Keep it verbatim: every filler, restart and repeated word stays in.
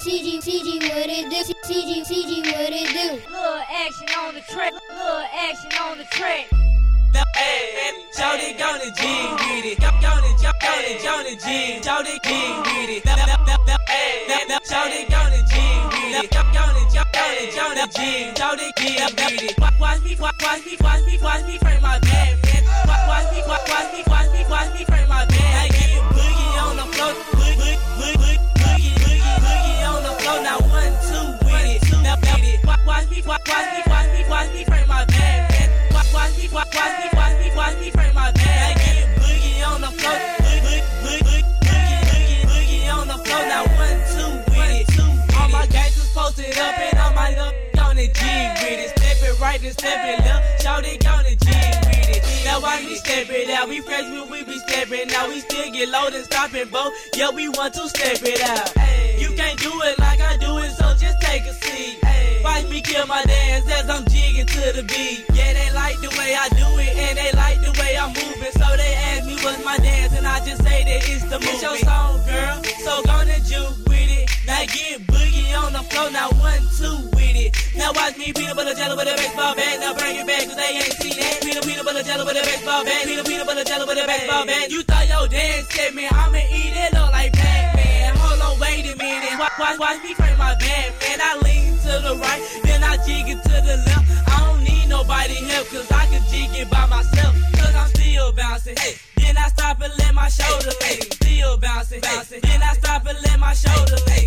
T G, T G, what it do? T G, T G, what it do? Little action on the track, little action on the track. Hey, Jody on the G with it. On the Jody on the G, Jody G with it. Hey, Jody on the G with it. On the Jody on the G, Jody G with it. Watch me, watch me, watch me, watch me frame my bad man. Watch me, watch me, watch me, watch me frame my bad. I get boogie on the floor, boogie, boogie, boogie, boogie, boogie on the floor. Now one, two with it, now with it. Watch me, watch me, watch me, watch me frame my bad man. Watch me, watch me, watch me, watch me frame my bad. I get boogie on the floor, boogie, boogie, boogie, boogie, boogie on the floor. Now one, two with it. All my guys was posted up and all my up on the G with it. Step it right and step it left, shout it on the G with it. Now why we step it out? We fresh when we be stepping out. We still get low and stopping both. Yeah, we want to step it out. Ay, you can't do it like I do it, so just take a seat. Ay, watch me kill my dance as I'm jigging to the beat. Yeah, they like the way I do it and they like the way I'm moving. So they ask me what's my dance and I just say that it's the movement. It's your song, girl, so gonna juke with it. Now get boogie on the floor, now one, two with it. Now watch me peanut butter jelly with a baseball bat. Now bring it back cause they ain't seen that. Peanut, peanut butter jelly with a baseball bat. Peanut, peanut butter jelly with a baseball bat. You thought your dance set me, I'ma eat it up like Pac-Man. Hold on, wait a minute. Watch, watch, watch me frame my bad man. I lean to the right, then I jig it to the left. I don't need nobody help cause I can jig it by myself. Cause I'm still bouncing. Hey, then I stop and let my shoulder lay. Still bouncing, bouncing. Then I stop and let my shoulder lay.